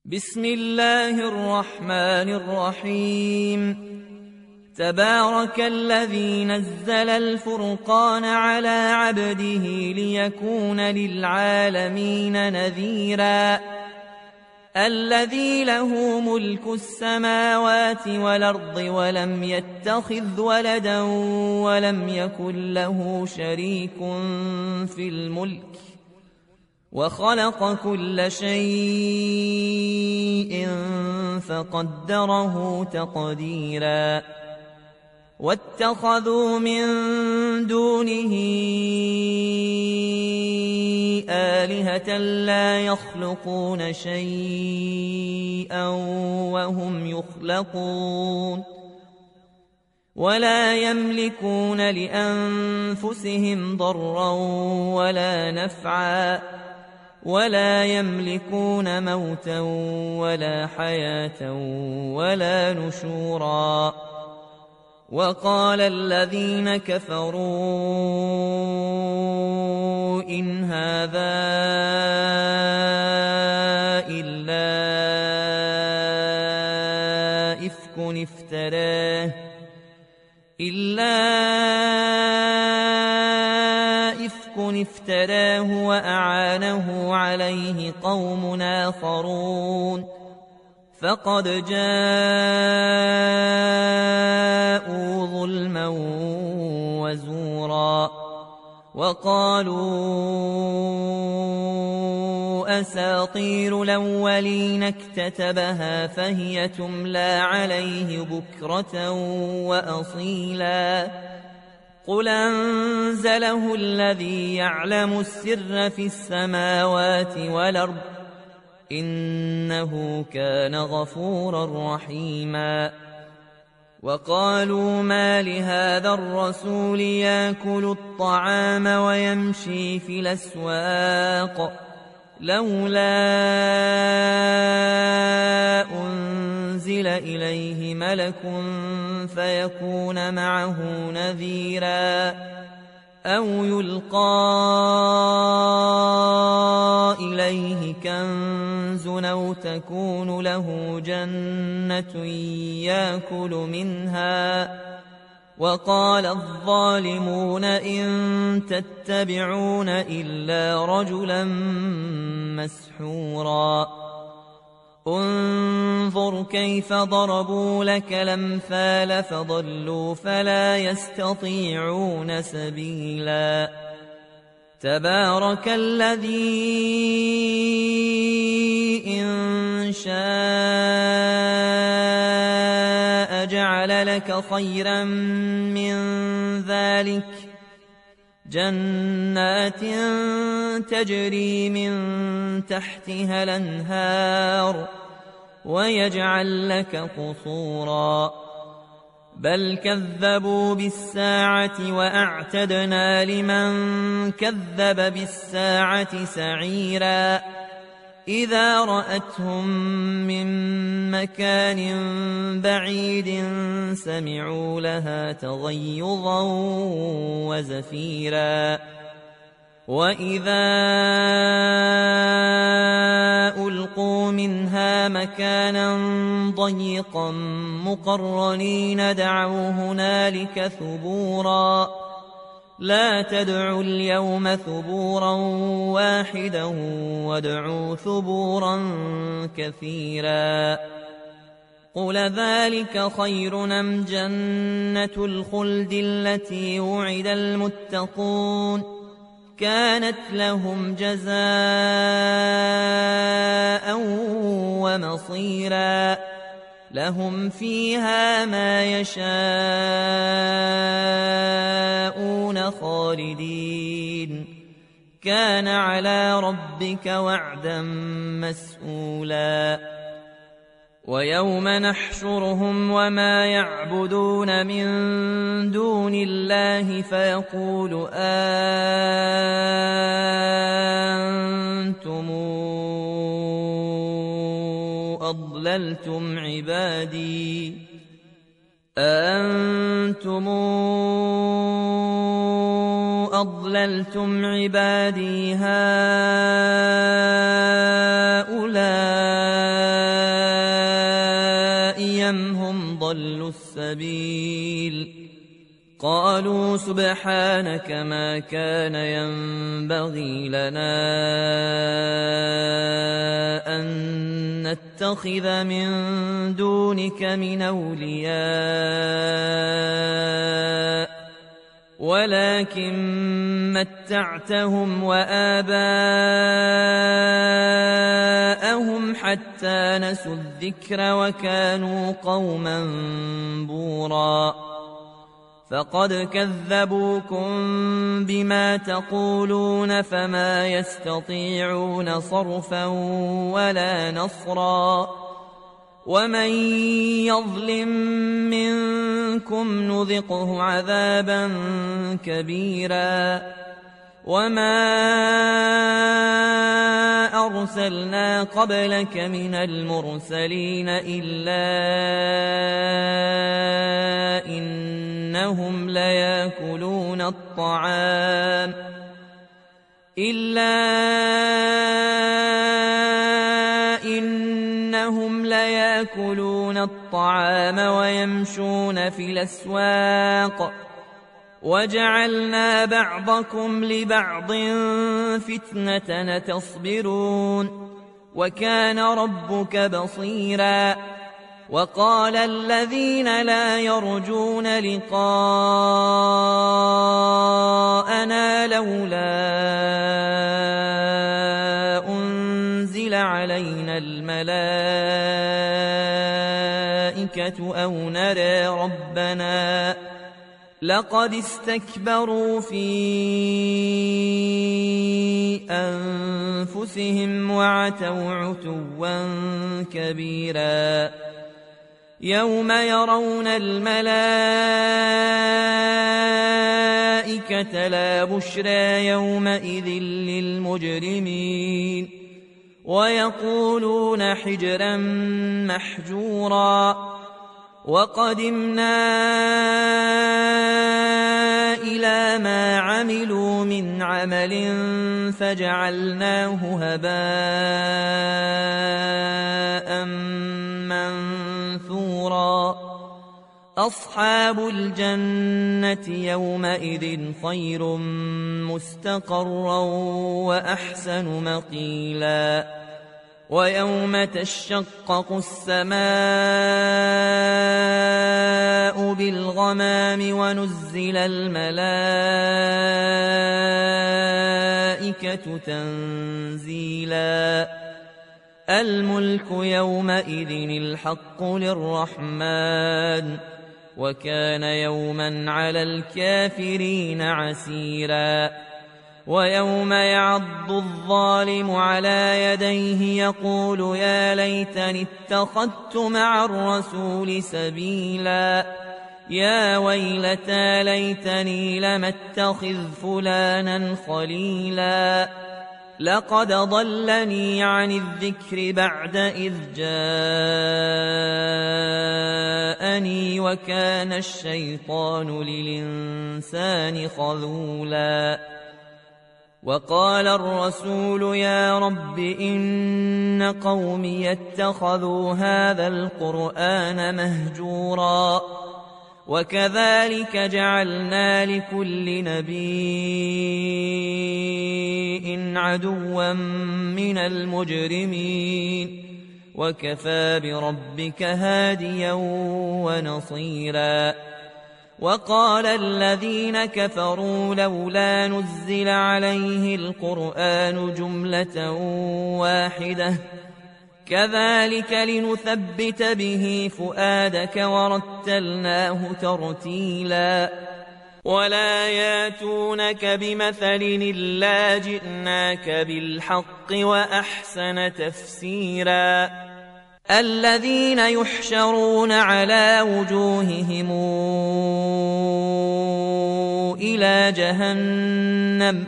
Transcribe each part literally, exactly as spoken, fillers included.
بسم الله الرحمن الرحيم. تبارك الذي نزل الفرقان على عبده ليكون للعالمين نذيرا الذي له ملك السماوات والأرض ولم يتخذ ولدا ولم يكن له شريك في الملك وخلق كل شيء فقدره تقديرا واتخذوا من دونه آلهة لا يخلقون شيئا وهم يخلقون ولا يملكون لأنفسهم ضرا ولا نفعا ولا يملكون موتا ولا حياة ولا نشورا. وقال الذين كفروا إن هذا إلا إفك افتراه إلا إفك افتراه وأعانه عليه قوم آخرون فقد جاءوا ظلما وزورا. وقالوا أساطير الأولين اكتتبها فهي تملى عليه بكرة وأصيلا قل أنزله الذي يعلم السر في السماوات والأرض إنه كان غفورا رحيما. وقالوا ما لهذا الرسول يأكل الطعام ويمشي في الأسواق لولا أنزل إليه ملك فيكون معه نذيرا أو يلقى إليه كنز أو تكون له جنة يأكل منها. وقال الظالمون إن تتبعون إلا رجلا مسحورا انظر كيف ضربوا لك الأمثال فضلوا فلا يستطيعون سبيلا. تبارك الذي إن شاء جعل لك خيرا من ذلك جنات تجري من تحتها الأنهار ويجعل لك قصورا بل كذبوا بالساعة وأعتدنا لمن كذب بالساعة سعيرا إذا رأتهم من مكان بعيد سمعوا لها تغيظا وزفيرا وإذا ألقوا منها مكانا ضيقا مقرنين دعوا هنالك ثبورا لا تدعوا اليوم ثبورا واحدا وادعوا ثبورا كثيرا قل ذلك خير أم جنة الخلد التي وعد المتقون كانت لهم جزاء ومصيرا لهم فيها ما يشاءون خالدين كان على ربك وعدا مسئولا. ويوم نحشرهم وما يعبدون من دون الله فيقول أنتم أضللتم عبادي أأنتم أضللتم عبادي هؤلاء أضلوا السبيل قالوا سبحانك ما كان ينبغي لنا أن نتخذ من دونك من أولياء ولكن متعتهم وآباءهم حتى نسوا الذكر وكانوا قوما بورا فقد كذبوكم بما تقولون فما يستطيعون صرفا ولا نصرا ومن يظلم منكم نذقه عذابا كبيرا وما أرسلنا قبلك من المرسلين إلا إنهم ليأكلون الطعام إلا إنهم ليأكلون الطعام ويمشون في الأسواق وجعلنا بعضكم لبعض فتنة تصبرون وكان ربك بصيرا وقال الذين لا يرجون لقاءنا لولا أنزل علينا الملائكة أو نرى ربنا لقد استكبروا في أنفسهم وعتوا عتوا كبيرا يوم يرون الملائكة لا بشرى يومئذ للمجرمين ويقولون حجرا محجورا وقدمنا إلى ما عملوا من عمل فجعلناه هباء منثورا أصحاب الجنة يومئذ خير مستقرا وأحسن مقيلا ويوم تشقق السماء بالغمام ونزل الملائكة تنزيلا الملك يومئذ الحق للرحمن وكان يوما على الكافرين عسيرا ويوم يعض الظالم على يديه يقول يا ليتني اتخذت مع الرسول سبيلا يا ويلتى ليتني لم اتخذ فلانا خليلا لقد ضلني عن الذكر بعد إذ جاءني وكان الشيطان للإنسان خذولا وقال الرسول يا رب إن قومي اتخذوا هذا القرآن مهجورا وكذلك جعلنا لكل نبي عدوا من المجرمين وكفى بربك هاديا ونصيرا وقال الذين كفروا لولا نزل عليه القرآن جملة واحدة كذلك لنثبت به فؤادك ورتلناه ترتيلا ولا ياتونك بمثل إلا جئناك بالحق وأحسن تفسيرا الذين يحشرون على وجوههم إلى جهنم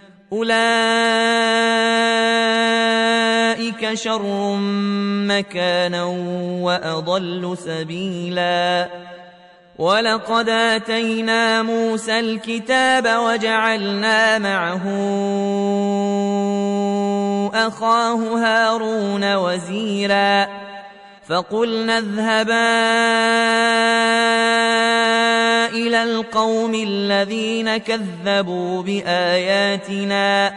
أولئك شر مكانا وأضل سبيلا ولقد آتينا موسى الكتاب وجعلنا معه أخاه هارون وزيرا فقلنا اذهبا إلى القوم الذين كذبوا بآياتنا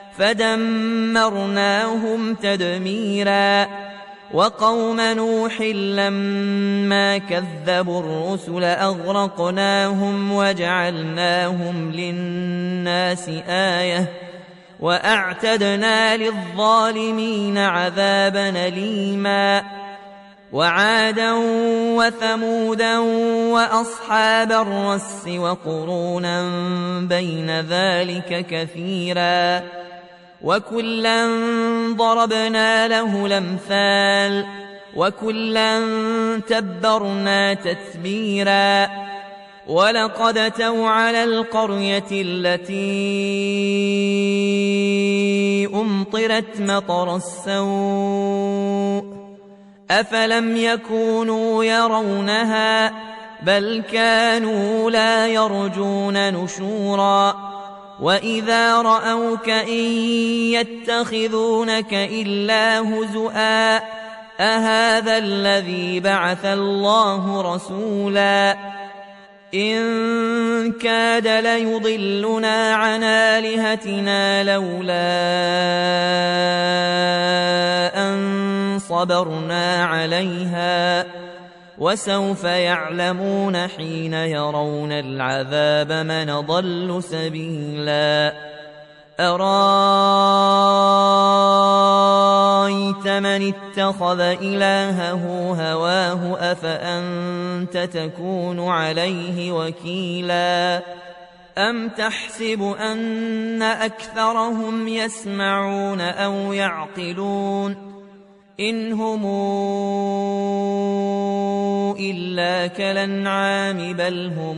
فدمرناهم تدميرا وقوم نوح لما كذبوا الرسل أغرقناهم وجعلناهم للناس آية وأعتدنا للظالمين عذابا أليما وعادا وثمودا وأصحاب الرس وقرونا بين ذلك كثيرا وكلا ضربنا له الأمثال وكلا تبرنا تتبيرا ولقد أتوا على القرية التي أمطرت مطر السوء أفلم يكونوا يرونها بل كانوا لا يرجون نشورا وإذا رأوك إن يتخذونك إلا هزؤا أهذا الذي بعث الله رسولا إن كاد ليضلنا عن آلهتنا لولا أن صبرنا عليها وسوف يعلمون حين يرون العذاب من ضل سبيلا أرأيت من اتخذ إلهه هواه أفأنت تكون عليه وكيلا أم تحسب أن أكثرهم يسمعون أو يعقلون إن هم إلا كالأنعام بل هم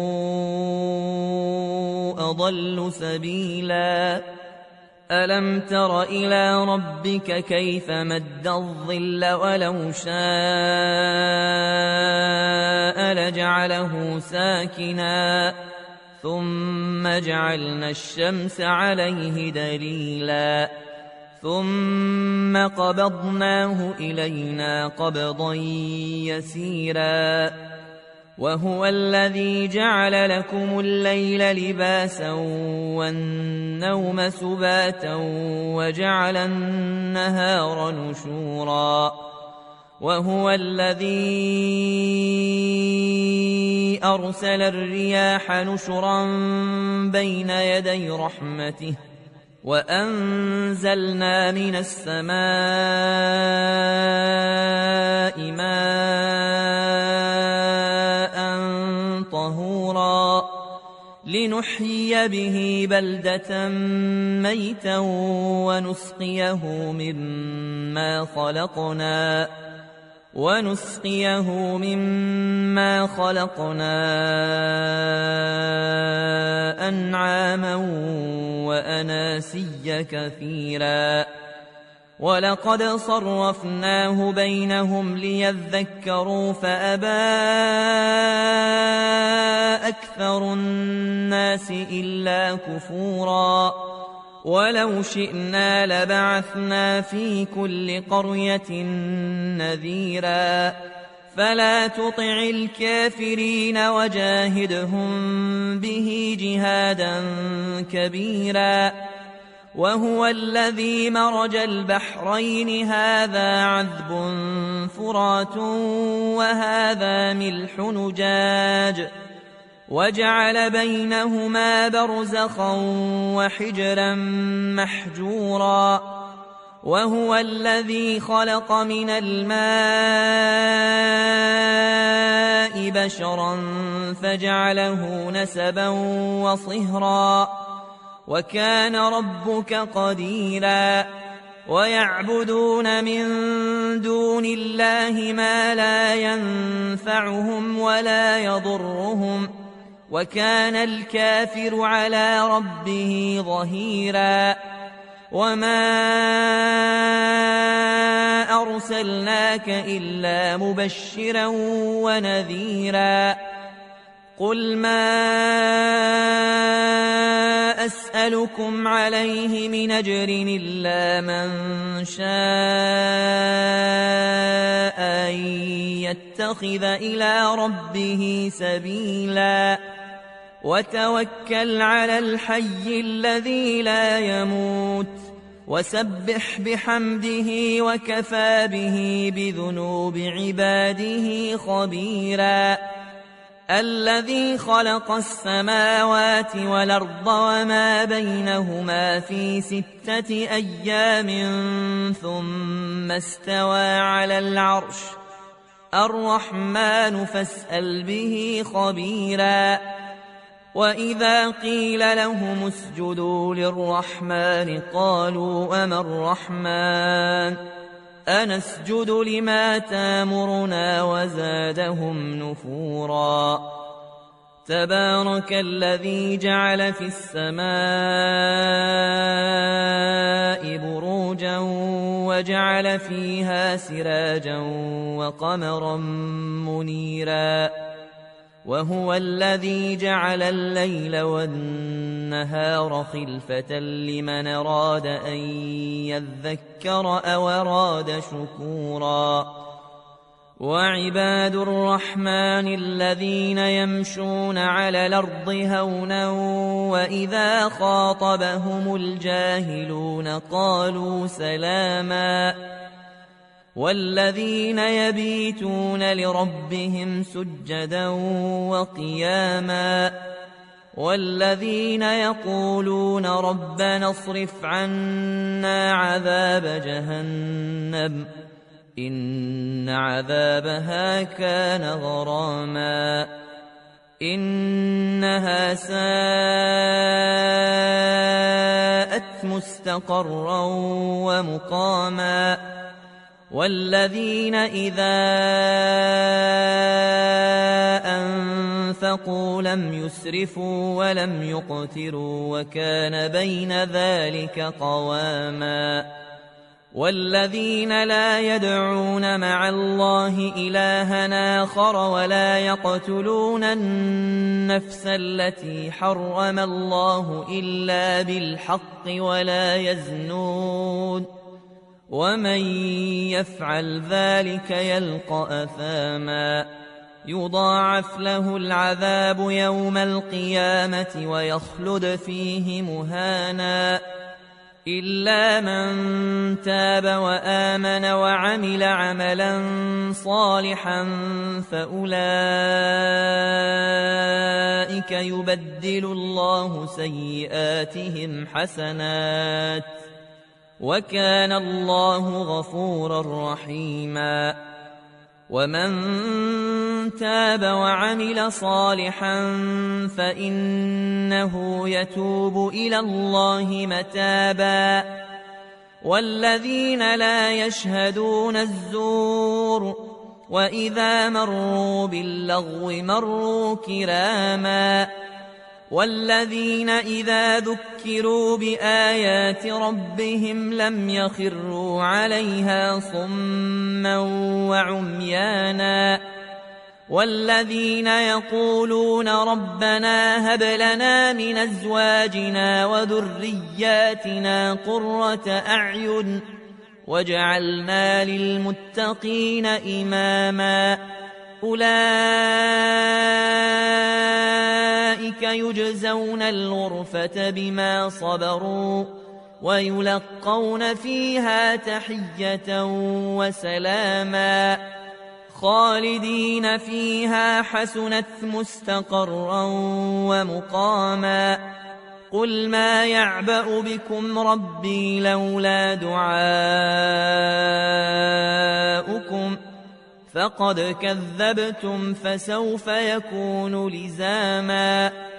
أضل سبيلا ألم تر إلى ربك كيف مد الظل ولو شاء لجعله ساكنا ثم جعلنا الشمس عليه دليلا ثم قبضناه إلينا قبضا يسيرا وهو الذي جعل لكم الليل لباسا والنوم سباتا وجعل النهار نشورا وهو الذي أرسل الرياح نشرا بين يدي رحمته وأنزلنا من السماء ماء طهورا لنحيي به بلدة ميتا ونسقيه مما خلقنا ونسقيه مما خلقنا أنعاما وأناسيا كثيرا ولقد صرفناه بينهم ليذكروا فأبى أكثر الناس إلا كفورا ولو شئنا لبعثنا في كل قرية نذيرا فلا تطع الكافرين وجاهدهم به جهادا كبيرا وهو الذي مرج البحرين هذا عذب فرات وهذا ملح نجاج وجعل بينهما برزخا وحجرا محجورا وهو الذي خلق من الماء بشرا فجعله نسبا وصهرا وكان ربك قديرا ويعبدون من دون الله ما لا ينفعهم ولا يضرهم وكان الكافر على ربه ظهيرا وما أرسلناك إلا مبشرا ونذيرا قل ما أسألكم عليه من أجر إلا من شاء يتخذ إلى ربه سبيلا وتوكل على الحي الذي لا يموت وسبح بحمده وكفى به بذنوب عباده خبيرا الذي خلق السماوات والأرض وما بينهما في ستة أيام ثم استوى على العرش الرحمن فاسأل به خبيرا وإذا قيل لهم اسجدوا للرحمن قالوا أما الرحمن أنسجد لما تامرنا وزادهم نفورا تبارك الذي جعل في السماء بروجا وجعل فيها سراجا وقمرا منيرا وهو الذي جعل الليل والنهار خلفة لمن أراد أن يذكر أو أراد شكورا وعباد الرحمن الذين يمشون على الأرض هونا وإذا خاطبهم الجاهلون قالوا سلاما والذين يبيتون لربهم سجدا وقياما والذين يقولون ربنا اصرف عنا عذاب جهنم إن عذابها كان غراما إنها ساءت مستقرا ومقاما والذين إذا أنفقوا لم يسرفوا ولم يقتروا وكان بين ذلك قواما والذين لا يدعون مع الله إلها آخر ولا يقتلون النفس التي حرم الله إلا بالحق ولا يزنون ومن يفعل ذلك يلقى أثاما يضاعف له العذاب يوم القيامة ويخلد فيه مهانا إلا من تاب وآمن وعمل عملا صالحا فأولئك يبدل الله سيئاتهم حسنات وكان الله غفورا رحيما ومن تاب وعمل صالحا فإنه يتوب إلى الله متابا والذين لا يشهدون الزور وإذا مروا باللغو مروا كراما والذين إذا ذكروا بآيات ربهم لم يخروا عليها صما وعميانا والذين يقولون ربنا هب لنا من أزواجنا وذرياتنا قرة أعين واجعلنا للمتقين إماما أولئك يجزون الغرفة بما صبروا ويلقون فيها تحية وسلاما خالدين فيها حسنت مستقرا ومقاما قل ما يعبأ بكم ربي لولا دعاؤكم فقد كذبتم فسوف يكون لزاما